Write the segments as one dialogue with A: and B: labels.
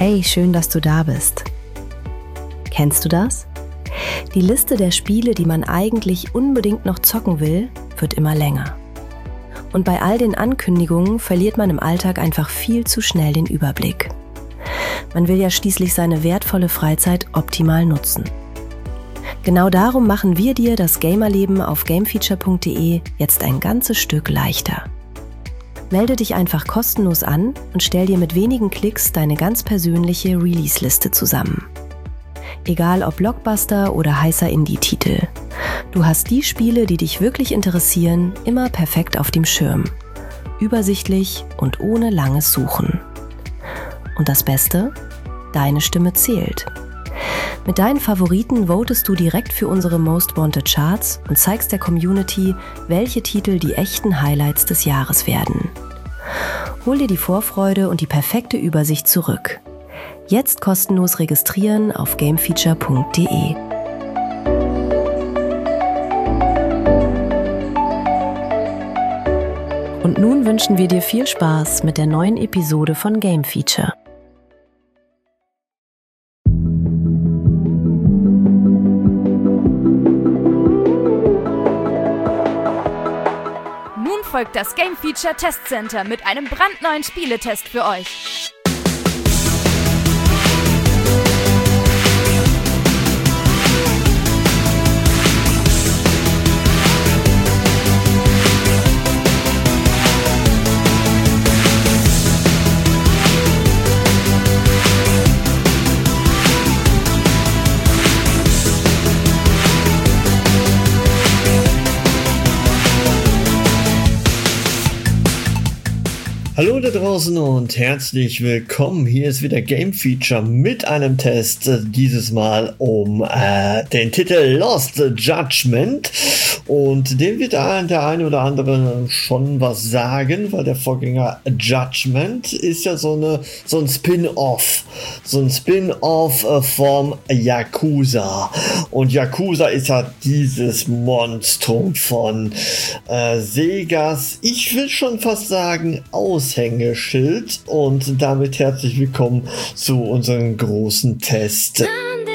A: Hey, schön, dass du da bist. Kennst du das? Die Liste der Spiele, die man eigentlich unbedingt noch zocken will, wird immer länger. Und bei all den Ankündigungen verliert man im Alltag einfach viel zu schnell den Überblick. Man will ja schließlich seine wertvolle Freizeit optimal nutzen. Genau darum machen wir dir das Gamerleben auf gamefeature.de jetzt ein ganzes Stück leichter. Melde dich einfach kostenlos an und stell dir mit wenigen Klicks deine ganz persönliche Release-Liste zusammen. Egal ob Blockbuster oder heißer Indie-Titel. Du hast die Spiele, die dich wirklich interessieren, immer perfekt auf dem Schirm. Übersichtlich und ohne langes Suchen. Und das Beste? Deine Stimme zählt. Mit deinen Favoriten votest du direkt für unsere Most Wanted Charts und zeigst der Community, welche Titel die echten Highlights des Jahres werden. Hol dir die Vorfreude und die perfekte Übersicht zurück. Jetzt kostenlos registrieren auf gamefeature.de. Und nun wünschen wir dir viel Spaß mit der neuen Episode von Game Feature.
B: Nun folgt das Game Feature Test Center mit einem brandneuen Spieletest für euch.
C: Hallo da draußen und herzlich willkommen. Hier ist wieder Game Feature mit einem Test, dieses Mal um den Titel Lost Judgment, und dem wird der eine oder andere schon was sagen, weil der Vorgänger Judgment ist ja so ein Spin-Off vom Yakuza, und Yakuza ist ja dieses Monstrum von Segas, ich will schon fast sagen, Aushängeschild, und damit herzlich willkommen zu unserem großen Test.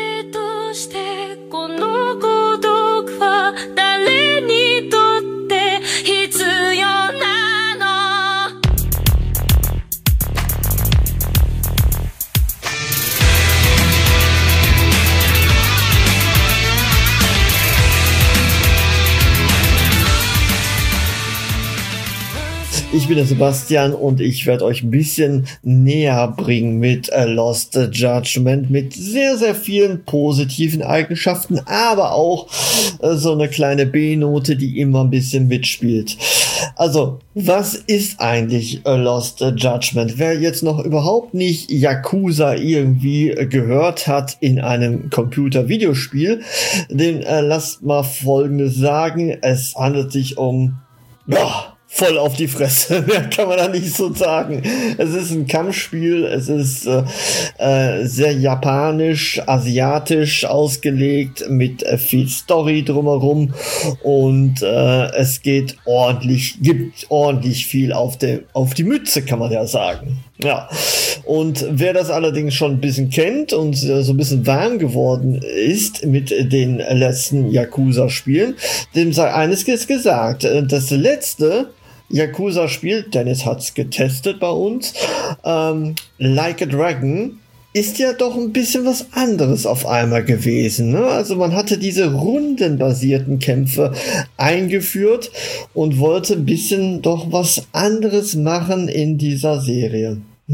C: Ich bin der Sebastian und ich werde euch ein bisschen näher bringen mit Lost Judgment, mit sehr, sehr vielen positiven Eigenschaften, aber auch so eine kleine B-Note, die immer ein bisschen mitspielt. Also, was ist eigentlich Lost Judgment? Wer jetzt noch überhaupt nicht Yakuza irgendwie gehört hat in einem Computer-Videospiel, dem lasst mal Folgendes sagen. Es handelt sich um... voll auf die Fresse, mehr kann man da nicht so sagen. Es ist ein Kampfspiel, es ist sehr japanisch, asiatisch ausgelegt, mit viel Story drumherum, und es gibt ordentlich viel auf die Mütze, kann man ja sagen. Ja, und wer das allerdings schon ein bisschen kennt und so ein bisschen warm geworden ist mit den letzten Yakuza-Spielen, dem sei eines gesagt: Das letzte Yakuza-Spiel, Dennis hat's getestet bei uns, Like a Dragon, ist ja doch ein bisschen was anderes auf einmal gewesen, ne? Also man hatte diese rundenbasierten Kämpfe eingeführt und wollte ein bisschen doch was anderes machen in dieser Serie.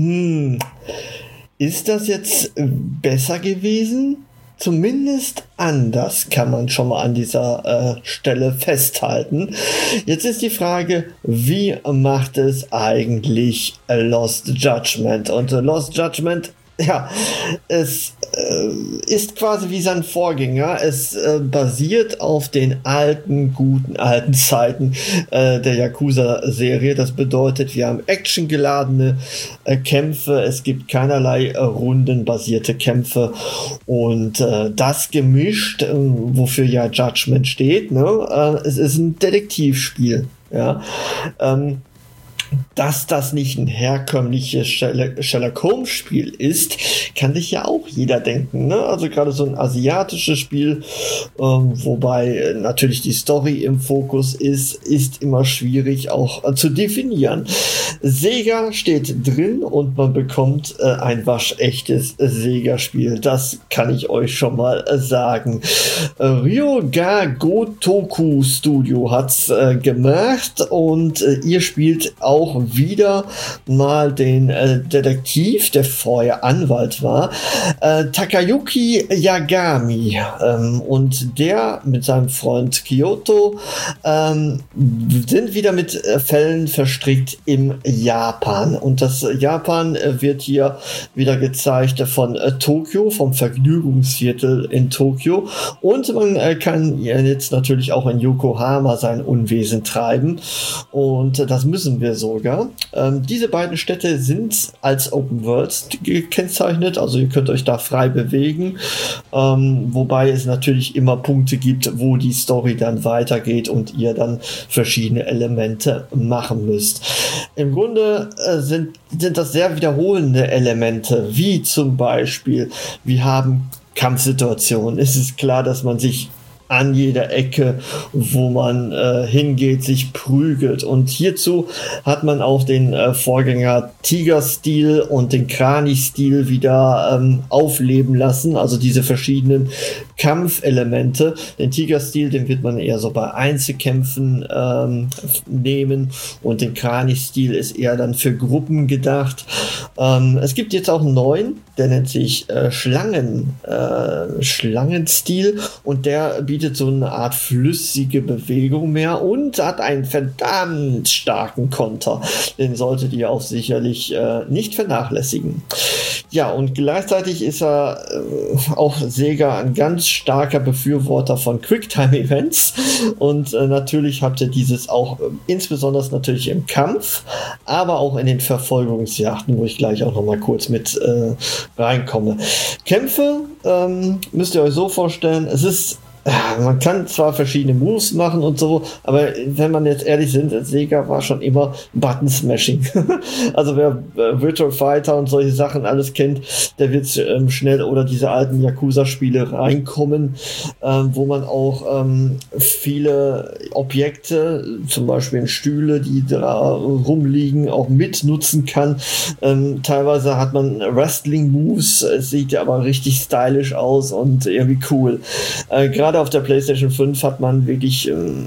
C: Ist das jetzt besser gewesen? Zumindest anders, kann man schon mal an dieser Stelle festhalten. Jetzt ist die Frage, wie macht es eigentlich Lost Judgment? Und Lost Judgment, ja, es ist quasi wie sein Vorgänger. Es basiert auf den guten alten Zeiten der Yakuza-Serie. Das bedeutet, wir haben actiongeladene Kämpfe. Es gibt keinerlei rundenbasierte Kämpfe. Und das gemischt, wofür ja Judgment steht, ne? Es ist ein Detektivspiel. Ja. Dass das nicht ein herkömmliches Sherlock Holmes Spiel ist, kann sich ja auch jeder denken, ne? Also gerade so ein asiatisches Spiel, wobei natürlich die Story im Fokus ist immer schwierig auch zu definieren. Sega steht drin und man bekommt ein waschechtes Sega-Spiel. Das kann ich euch schon mal sagen. Ryoga Gotoku Studio hat's gemacht und ihr spielt auch wieder mal den Detektiv, der vorher Anwalt war, Takayuki Yagami, und der mit seinem Freund Kyoto sind wieder mit Fällen verstrickt im Japan, und das Japan wird hier wieder gezeigt von Tokio, vom Vergnügungsviertel in Tokio, und man kann jetzt natürlich auch in Yokohama sein Unwesen treiben, und das müssen wir sogar. Diese beiden Städte sind als Open Worlds gekennzeichnet, also ihr könnt euch da frei bewegen, wobei es natürlich immer Punkte gibt, wo die Story dann weitergeht und ihr dann verschiedene Elemente machen müsst. Im Grunde sind das sehr wiederholende Elemente, wie zum Beispiel, wir haben Kampfsituationen. Es ist klar, dass man sich an jeder Ecke, wo man hingeht, sich prügelt. Und hierzu hat man auch den Vorgänger Tiger-Stil und den Krani-Stil wieder aufleben lassen. Also diese verschiedenen Kampfelemente. Den Tiger-Stil, den wird man eher so bei Einzelkämpfen nehmen, und den Krani-Stil ist eher dann für Gruppen gedacht. Es gibt jetzt auch einen neuen, der nennt sich Schlangenstil, und der bietet so eine Art flüssige Bewegung mehr und hat einen verdammt starken Konter. Den solltet ihr auch sicherlich nicht vernachlässigen. Ja, und gleichzeitig ist er auch Sega ein ganz starker Befürworter von Quicktime-Events, und natürlich habt ihr dieses auch insbesondere natürlich im Kampf, aber auch in den Verfolgungsjagden, wo ich gleich auch noch mal kurz mit reinkomme. Kämpfe müsst ihr euch so vorstellen, es ist, man kann zwar verschiedene Moves machen und so, aber wenn man jetzt ehrlich sind, Sega war schon immer Button-Smashing. Also wer Virtual Fighter und solche Sachen alles kennt, der wird schnell oder diese alten Yakuza-Spiele reinkommen, wo man auch viele Objekte, zum Beispiel Stühle, die da rumliegen, auch mitnutzen kann. Teilweise hat man Wrestling-Moves, es sieht ja aber richtig stylisch aus und irgendwie cool. Gerade auf der PlayStation 5 hat man wirklich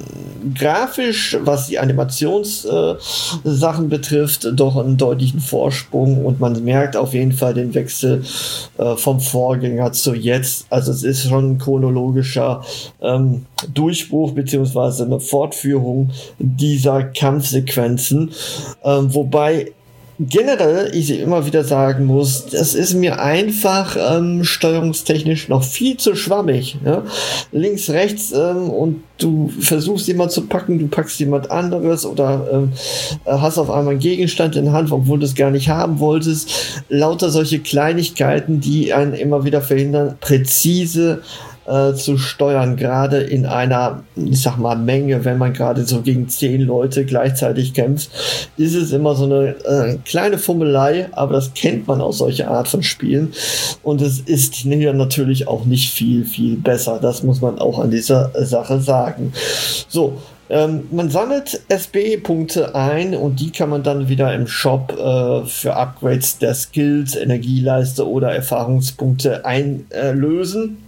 C: grafisch, was die Animationssachen betrifft, doch einen deutlichen Vorsprung, und man merkt auf jeden Fall den Wechsel vom Vorgänger zu jetzt. Also es ist schon ein chronologischer Durchbruch beziehungsweise eine Fortführung dieser Kampfsequenzen, wobei generell ich immer wieder sagen muss, das ist mir einfach steuerungstechnisch noch viel zu schwammig. Ja? Links, rechts, und du versuchst jemand zu packen, du packst jemand anderes oder hast auf einmal einen Gegenstand in der Hand, obwohl du es gar nicht haben wolltest. Lauter solche Kleinigkeiten, die einen immer wieder verhindern, präzise zu steuern, gerade in einer, ich sag mal, Menge, wenn man gerade so gegen 10 Leute gleichzeitig kämpft, ist es immer so eine kleine Fummelei, aber das kennt man aus solcher Art von Spielen, und es ist hier natürlich auch nicht viel, viel besser. Das muss man auch an dieser Sache sagen. So, man sammelt SB-Punkte ein, und die kann man dann wieder im Shop für Upgrades der Skills, Energieleiste oder Erfahrungspunkte einlösen.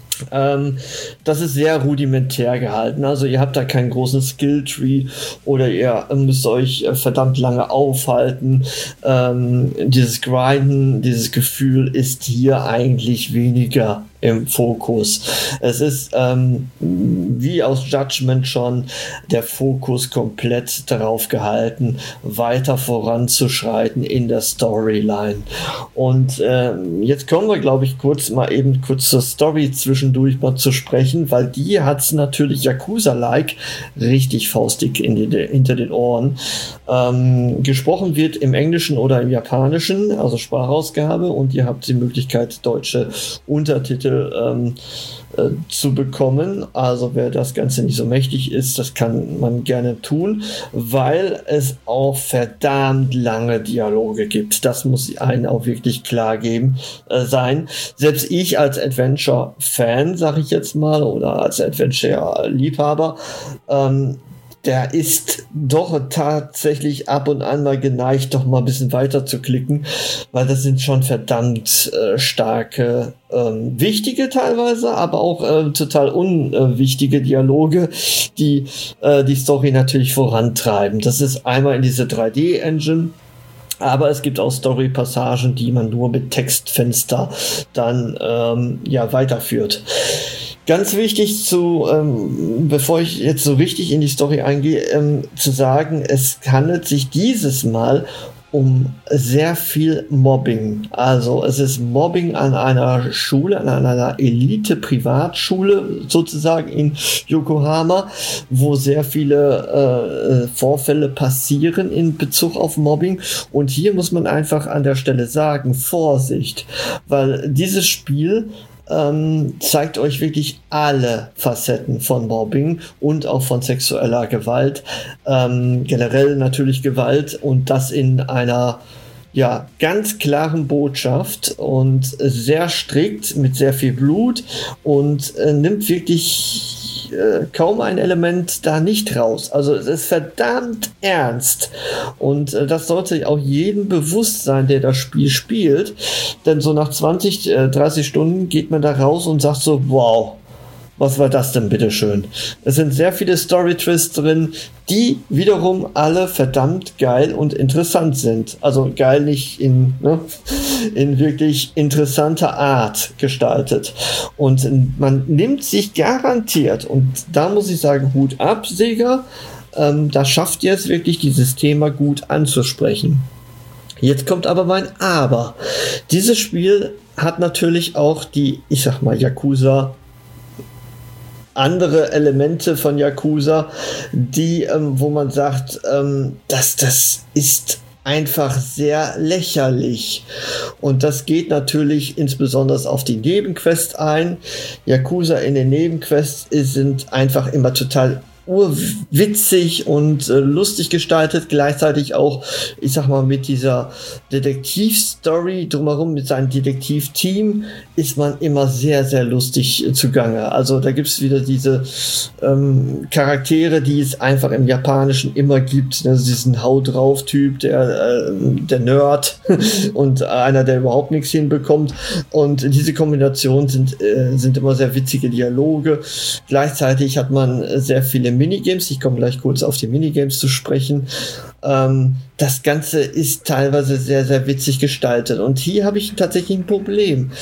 C: Das ist sehr rudimentär gehalten, also ihr habt da keinen großen Skilltree oder ihr müsst euch verdammt lange aufhalten. Dieses Grinden, dieses Gefühl ist hier eigentlich weniger im Fokus. Es ist wie aus Judgment schon der Fokus komplett darauf gehalten, weiter voranzuschreiten in der Storyline. Und jetzt kommen wir, glaube ich, kurz zur Story zwischendurch mal zu sprechen, weil die hat es natürlich Yakuza-like richtig faustig hinter den Ohren. Gesprochen wird im Englischen oder im Japanischen, also Sprachausgabe, und ihr habt die Möglichkeit, deutsche Untertitel Kapitel zu bekommen. Also wer das Ganze nicht so mächtig ist, das kann man gerne tun, weil es auch verdammt lange Dialoge gibt. Das muss einen auch wirklich klar sein. Selbst ich als Adventure-Fan, sag ich jetzt mal, oder als Adventure-Liebhaber, der ist doch tatsächlich ab und an mal geneigt, doch mal ein bisschen weiter zu klicken, weil das sind schon verdammt starke, wichtige teilweise, aber auch total unwichtige Dialoge, die die Story natürlich vorantreiben. Das ist einmal in diese 3D-Engine, aber es gibt auch Story-Passagen, die man nur mit Textfenster dann weiterführt. Ganz wichtig bevor ich jetzt so richtig in die Story eingehe, zu sagen, es handelt sich dieses Mal um sehr viel Mobbing. Also es ist Mobbing an einer Schule, an einer Elite-Privatschule sozusagen in Yokohama, wo sehr viele Vorfälle passieren in Bezug auf Mobbing. Und hier muss man einfach an der Stelle sagen, Vorsicht, weil dieses Spiel zeigt euch wirklich alle Facetten von Mobbing und auch von sexueller Gewalt, generell natürlich Gewalt, und das in einer ganz klaren Botschaft und sehr strikt mit sehr viel Blut und nimmt wirklich kaum ein Element da nicht raus. Also es ist verdammt ernst und das sollte auch jedem bewusst sein, der das Spiel spielt, denn so nach 20, 30 Stunden geht man da raus und sagt so, wow, was war das denn bitteschön? Es sind sehr viele Story-Twists drin, die wiederum alle verdammt geil und interessant sind. Also geil nicht in wirklich interessanter Art gestaltet. Und man nimmt sich garantiert, und da muss ich sagen, Hut ab, Sega, da schafft ihr es wirklich, dieses Thema gut anzusprechen. Jetzt kommt aber mein Aber. Dieses Spiel hat natürlich auch die, ich sag mal, Yakuza, andere Elemente von Yakuza, die, wo man sagt, das ist einfach sehr lächerlich. Und das geht natürlich insbesondere auf die Nebenquests ein. Yakuza in den Nebenquests sind einfach immer total urwitzig und lustig gestaltet, gleichzeitig auch, ich sag mal, mit dieser Detektivstory drumherum, mit seinem Detektivteam, ist man immer sehr, sehr lustig zugange. Also da gibt es wieder diese Charaktere, die es einfach im Japanischen immer gibt. Also diesen Hau-drauf-Typ, der Nerd und einer, der überhaupt nichts hinbekommt. Und diese Kombination sind immer sehr witzige Dialoge. Gleichzeitig hat man sehr viele Minigames. Ich komme gleich kurz auf die Minigames zu sprechen. Das Ganze ist teilweise sehr, sehr witzig gestaltet. Und hier habe ich tatsächlich ein Problem.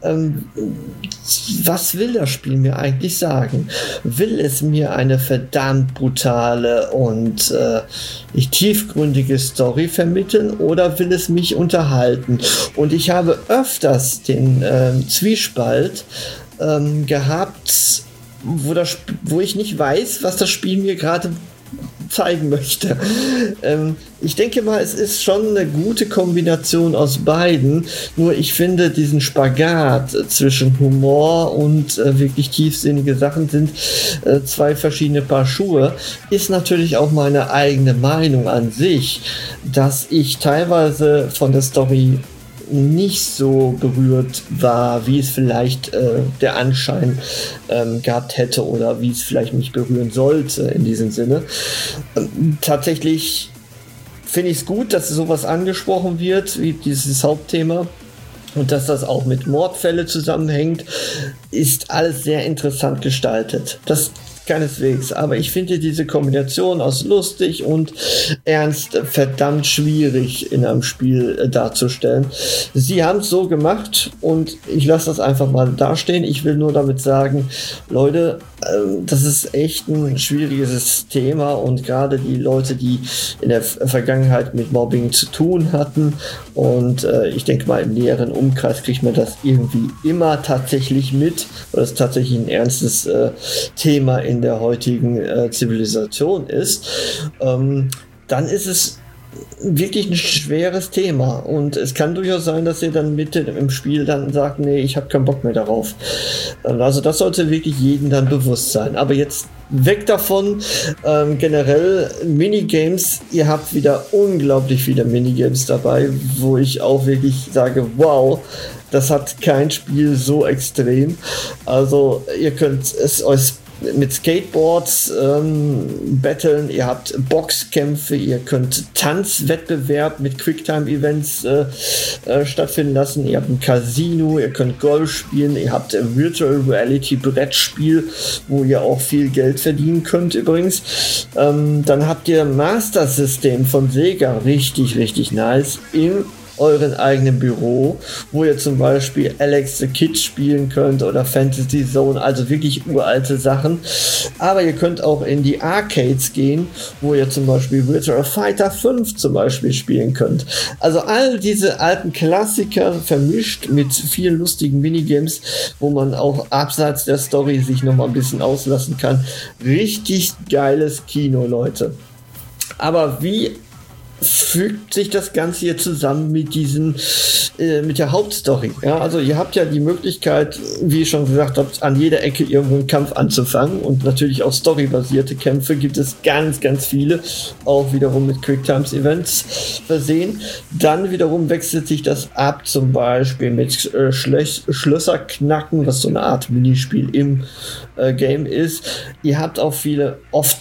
C: Was will das Spiel mir eigentlich sagen? Will es mir eine verdammt brutale und tiefgründige Story vermitteln, oder will es mich unterhalten? Und ich habe öfters den Zwiespalt gehabt, wo ich nicht weiß, was das Spiel mir gerade zeigen möchte. Ich denke mal, es ist schon eine gute Kombination aus beiden, nur ich finde, diesen Spagat zwischen Humor und wirklich tiefsinnige Sachen sind zwei verschiedene Paar Schuhe. Ist natürlich auch meine eigene Meinung an sich, dass ich teilweise von der Story nicht so berührt war, wie es vielleicht der Anschein gehabt hätte oder wie es vielleicht mich berühren sollte in diesem Sinne. Tatsächlich finde ich es gut, dass sowas angesprochen wird, wie dieses Hauptthema. Und dass das auch mit Mordfälle zusammenhängt, ist alles sehr interessant gestaltet. Das keineswegs, aber ich finde diese Kombination aus lustig und ernst verdammt schwierig in einem Spiel darzustellen. Sie haben es so gemacht und ich lasse das einfach mal dastehen. Ich will nur damit sagen, Leute, das ist echt ein schwieriges Thema, und gerade die Leute, die in der Vergangenheit mit Mobbing zu tun hatten, und ich denke mal, im näheren Umkreis kriegt man das irgendwie immer tatsächlich mit, weil es tatsächlich ein ernstes Thema in der heutigen Zivilisation ist, dann ist es wirklich ein schweres Thema und es kann durchaus sein, dass ihr dann mitten im Spiel dann sagt, nee, ich habe keinen Bock mehr darauf. Also das sollte wirklich jedem dann bewusst sein. Aber jetzt weg davon, generell Minigames, ihr habt wieder unglaublich viele Minigames dabei, wo ich auch wirklich sage, wow, das hat kein Spiel so extrem. Also ihr könnt es euch mit Skateboards battlen, ihr habt Boxkämpfe, ihr könnt Tanzwettbewerb mit Quicktime-Events stattfinden lassen, ihr habt ein Casino, ihr könnt Golf spielen, ihr habt ein Virtual Reality Brettspiel, wo ihr auch viel Geld verdienen könnt übrigens. Dann habt ihr Master System von Sega, richtig, richtig nice, in euren eigenen Büro, wo ihr zum Beispiel Alex the Kid spielen könnt oder Fantasy Zone, also wirklich uralte Sachen. Aber ihr könnt auch in die Arcades gehen, wo ihr zum Beispiel Virtua Fighter 5 zum Beispiel spielen könnt. Also all diese alten Klassiker vermischt mit vielen lustigen Minigames, wo man auch abseits der Story sich nochmal ein bisschen auslassen kann. Richtig geiles Kino, Leute. Aber wie fügt sich das Ganze hier zusammen mit mit der Hauptstory? Ja, also ihr habt ja die Möglichkeit, wie ich schon gesagt habe, an jeder Ecke irgendwo einen Kampf anzufangen und natürlich auch storybasierte Kämpfe gibt es ganz, ganz viele, auch wiederum mit Quicktimes-Events versehen. Dann wiederum wechselt sich das ab, zum Beispiel mit Schlösser knacken, was so eine Art Minispiel im Game ist. Ihr habt auch ihr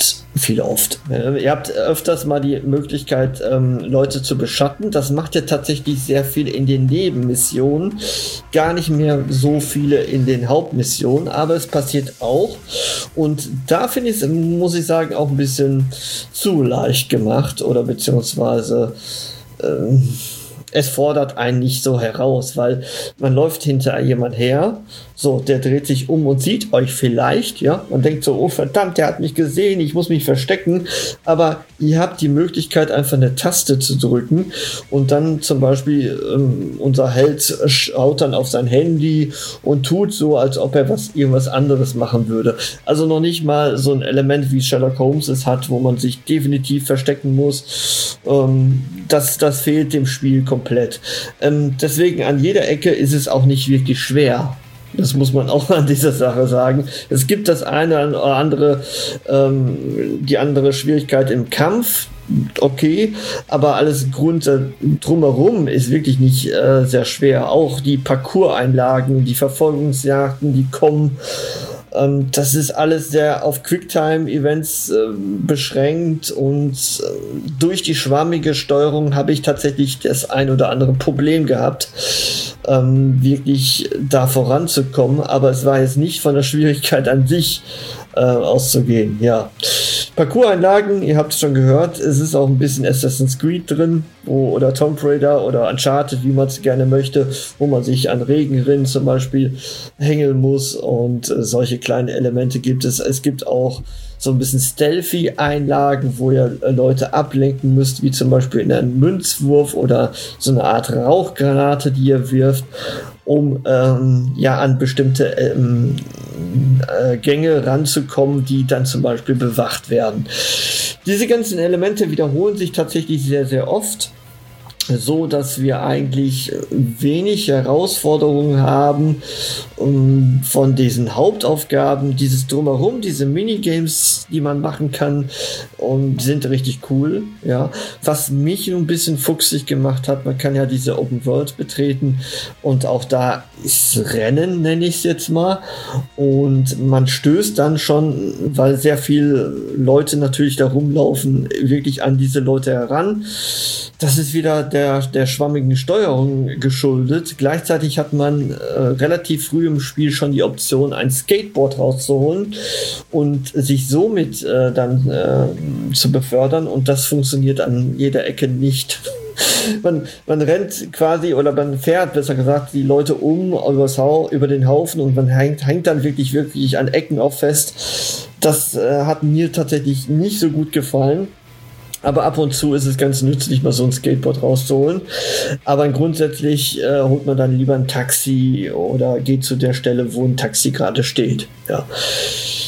C: habt öfters mal die Möglichkeit, Leute zu beschatten. Das macht ja tatsächlich sehr viel in den Nebenmissionen, gar nicht mehr so viele in den Hauptmissionen, aber es passiert auch. Und da finde ich es, muss ich sagen, auch ein bisschen zu leicht gemacht oder beziehungsweise es fordert einen nicht so heraus, weil man läuft hinter jemand her, so, der dreht sich um und sieht euch vielleicht, ja, man denkt so, oh verdammt, der hat mich gesehen, ich muss mich verstecken, aber ihr habt die Möglichkeit, einfach eine Taste zu drücken und dann zum Beispiel unser Held schaut dann auf sein Handy und tut so, als ob er irgendwas anderes machen würde. Also noch nicht mal so ein Element, wie Sherlock Holmes es hat, wo man sich definitiv verstecken muss. Das fehlt dem Spiel komplett. Deswegen an jeder Ecke ist es auch nicht wirklich schwer. Das muss man auch an dieser Sache sagen. Es gibt das eine oder andere, die andere Schwierigkeit im Kampf, okay, aber alles drumherum ist wirklich nicht sehr schwer. Auch die Parcours-Einlagen, die Verfolgungsjagden, die kommen, das ist alles sehr auf Quicktime-Events beschränkt und durch die schwammige Steuerung habe ich tatsächlich das ein oder andere Problem gehabt, wirklich da voranzukommen, aber es war jetzt nicht von der Schwierigkeit an sich auszugehen, ja. Parcours-Einlagen, ihr habt es schon gehört, es ist auch ein bisschen Assassin's Creed drin, oder Tomb Raider oder Uncharted, wie man es gerne möchte, wo man sich an Regenrinnen zum Beispiel hängen muss und solche kleinen Elemente gibt es. Es gibt auch so ein bisschen Stealthy-Einlagen, wo ihr Leute ablenken müsst, wie zum Beispiel in einem Münzwurf oder so eine Art Rauchgranate, die ihr wirft, um an bestimmte Gänge ranzukommen, die dann zum Beispiel bewacht werden. Diese ganzen Elemente wiederholen sich tatsächlich sehr, sehr oft, so dass wir eigentlich wenig Herausforderungen haben von diesen Hauptaufgaben. Dieses Drumherum, diese Minigames, die man machen kann, sind richtig cool. Ja. Was mich ein bisschen fuchsig gemacht hat, man kann ja diese Open World betreten und auch da ist Rennen, nenne ich es jetzt mal. Und man stößt dann schon, weil sehr viele Leute natürlich da rumlaufen, wirklich an diese Leute heran. Das ist wieder der schwammigen Steuerung geschuldet. Gleichzeitig hat man relativ früh im Spiel schon die Option, ein Skateboard rauszuholen und sich somit dann zu befördern, und das funktioniert an jeder Ecke nicht. Man rennt quasi, oder man fährt, besser gesagt, die Leute über den Haufen und man hängt dann wirklich an Ecken auch fest. Das hat mir tatsächlich nicht so gut gefallen. Aber ab und zu ist es ganz nützlich, mal so ein Skateboard rauszuholen. Aber grundsätzlich holt man dann lieber ein Taxi oder geht zu der Stelle, wo ein Taxi gerade steht. Ja.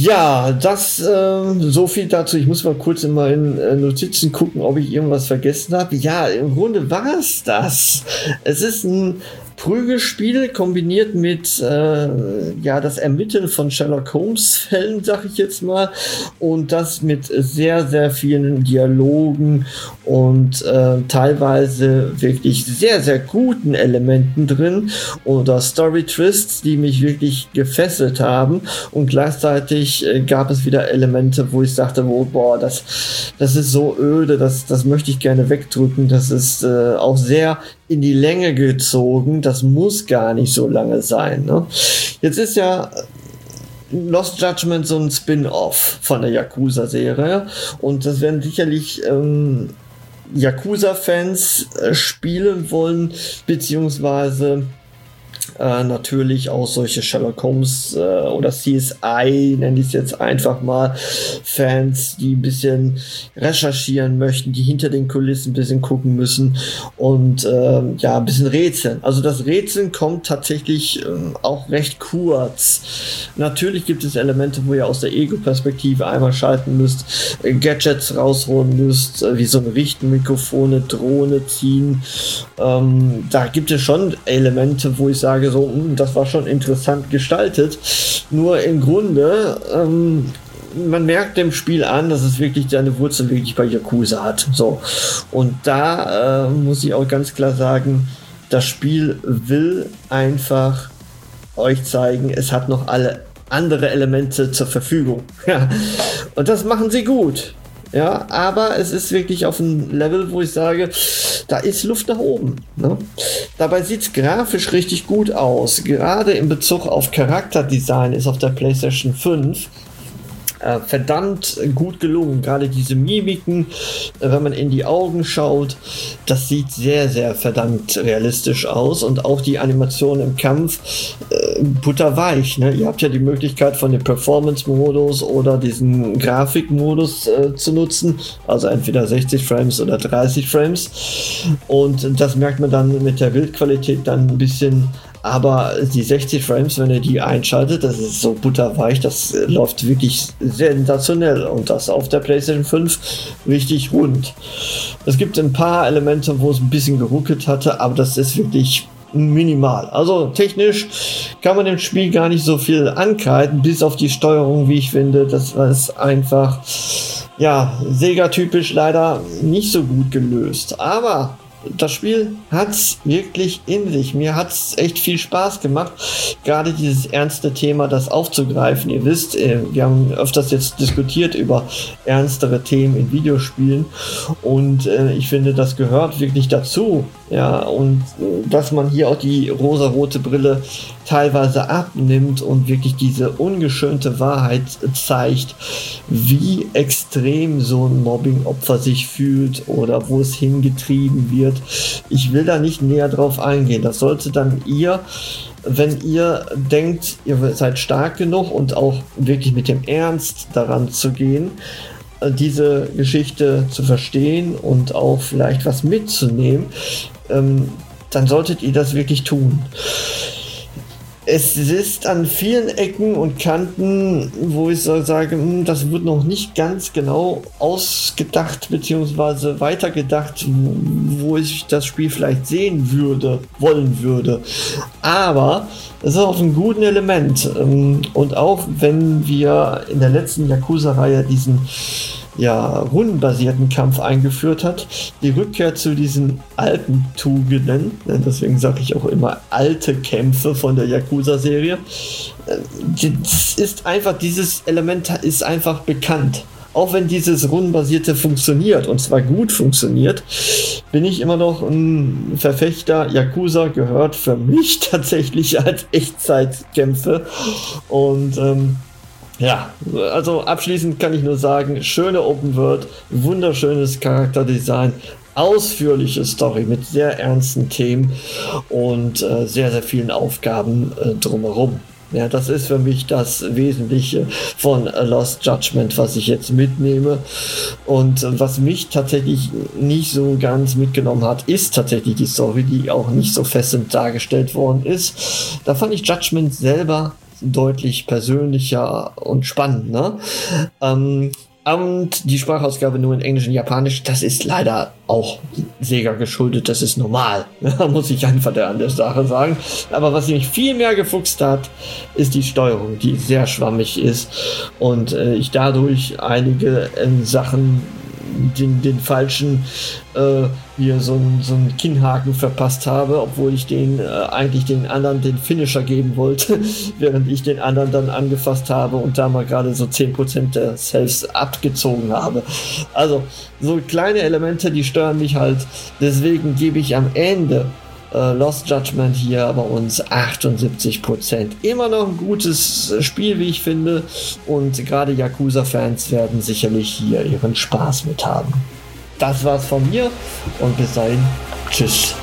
C: Ja, das so viel dazu. Ich muss mal kurz in meinen Notizen gucken, ob ich irgendwas vergessen habe. Ja, im Grunde war es das. Es ist ein Prügelspiel kombiniert mit das Ermitteln von Sherlock Holmes Fällen, sag ich jetzt mal, und das mit sehr, sehr vielen Dialogen und teilweise wirklich sehr, sehr guten Elementen drin oder Story-Twists, die mich wirklich gefesselt haben, und gleichzeitig gab es wieder Elemente, wo ich sagte, das ist so öde, das möchte ich gerne wegdrücken, das ist auch sehr in die Länge gezogen, das muss gar nicht so lange sein. Ne? Jetzt ist ja Lost Judgment so ein Spin-off von der Yakuza-Serie, und das werden sicherlich Yakuza-Fans spielen wollen, beziehungsweise natürlich auch solche Sherlock Holmes oder CSI, nenne ich es jetzt einfach mal, Fans, die ein bisschen recherchieren möchten, die hinter den Kulissen ein bisschen gucken müssen und ein bisschen rätseln. Also das Rätseln kommt tatsächlich auch recht kurz. Natürlich gibt es Elemente, wo ihr aus der Ego-Perspektive einmal schalten müsst, Gadgets rausholen müsst, wie so ein Richtmikrofon, eine Drohne ziehen. Da gibt es schon Elemente, wo ich sage, so, das war schon interessant gestaltet. Nur im Grunde, man merkt dem Spiel an, dass es wirklich seine Wurzeln wirklich bei Yakuza hat. So. Und da muss ich auch ganz klar sagen, das Spiel will einfach euch zeigen, es hat noch alle andere Elemente zur Verfügung. Ja. Und das machen sie gut. Ja, aber es ist wirklich auf einem Level, wo ich sage, da ist Luft nach oben. Ne? Dabei sieht es grafisch richtig gut aus. Gerade in Bezug auf Charakterdesign ist auf der PlayStation 5 verdammt gut gelungen. Gerade diese Mimiken, wenn man in die Augen schaut, das sieht sehr, sehr verdammt realistisch aus, und auch die Animation im Kampf butterweich. Ne? Ihr habt ja die Möglichkeit von dem Performance-Modus oder diesen Grafikmodus zu nutzen, also entweder 60 Frames oder 30 Frames, und das merkt man dann mit der Bildqualität dann ein bisschen. Aber die 60 Frames, wenn ihr die einschaltet, das ist so butterweich, das läuft wirklich sensationell, und das auf der PlayStation 5 richtig rund. Es gibt ein paar Elemente, wo es ein bisschen geruckelt hatte, aber das ist wirklich minimal. Also technisch kann man dem Spiel gar nicht so viel ankreiden, bis auf die Steuerung, wie ich finde. Das ist einfach, Sega-typisch leider nicht so gut gelöst. Aber das Spiel hat's wirklich in sich. Mir hat's echt viel Spaß gemacht, gerade dieses ernste Thema, das aufzugreifen. Ihr wisst, wir haben öfters jetzt diskutiert über ernstere Themen in Videospielen, und ich finde, das gehört wirklich dazu. Ja, und dass man hier auch die rosarote Brille teilweise abnimmt und wirklich diese ungeschönte Wahrheit zeigt, wie extrem so ein Mobbing-Opfer sich fühlt oder wo es hingetrieben wird. Ich will da nicht näher drauf eingehen. Das sollte dann ihr, wenn ihr denkt, ihr seid stark genug und auch wirklich mit dem Ernst daran zu gehen, diese Geschichte zu verstehen und auch vielleicht was mitzunehmen, dann solltet ihr das wirklich tun. Es ist an vielen Ecken und Kanten, wo ich so sage, das wird noch nicht ganz genau ausgedacht bzw. weitergedacht, wo ich das Spiel vielleicht sehen wollen würde. Aber es ist auf einem guten Element. Und auch wenn wir in der letzten Yakuza-Reihe diesen rundenbasierten Kampf eingeführt hat, die Rückkehr zu diesen alten Tugenden, deswegen sage ich auch immer alte Kämpfe von der Yakuza-Serie, ist einfach, dieses Element ist einfach bekannt. Auch wenn dieses rundenbasierte funktioniert, und zwar gut funktioniert, bin ich immer noch ein Verfechter. Yakuza gehört für mich tatsächlich als Echtzeitkämpfe, und also abschließend kann ich nur sagen, schöne Open World, wunderschönes Charakterdesign, ausführliche Story mit sehr ernsten Themen und sehr, sehr vielen Aufgaben drumherum. Ja, das ist für mich das Wesentliche von Lost Judgment, was ich jetzt mitnehme. Und was mich tatsächlich nicht so ganz mitgenommen hat, ist tatsächlich die Story, die auch nicht so fesselnd dargestellt worden ist. Da fand ich Judgment selber deutlich persönlicher und spannend, ne? Und die Sprachausgabe nur in Englisch und Japanisch, das ist leider auch Sega geschuldet, das ist normal. Muss ich einfach an der Sache sagen. Aber was mich viel mehr gefuchst hat, ist die Steuerung, die sehr schwammig ist und ich dadurch einige Sachen den falschen hier so einen Kinnhaken verpasst habe, obwohl ich eigentlich den anderen den Finisher geben wollte, während ich den anderen dann angefasst habe und da mal gerade so 10% der Saves abgezogen habe. Also so kleine Elemente, die stören mich halt. Deswegen gebe ich am Ende Lost Judgment hier bei uns 78%. Immer noch ein gutes Spiel, wie ich finde. Und gerade Yakuza-Fans werden sicherlich hier ihren Spaß mit haben. Das war's von mir und bis dahin. Tschüss.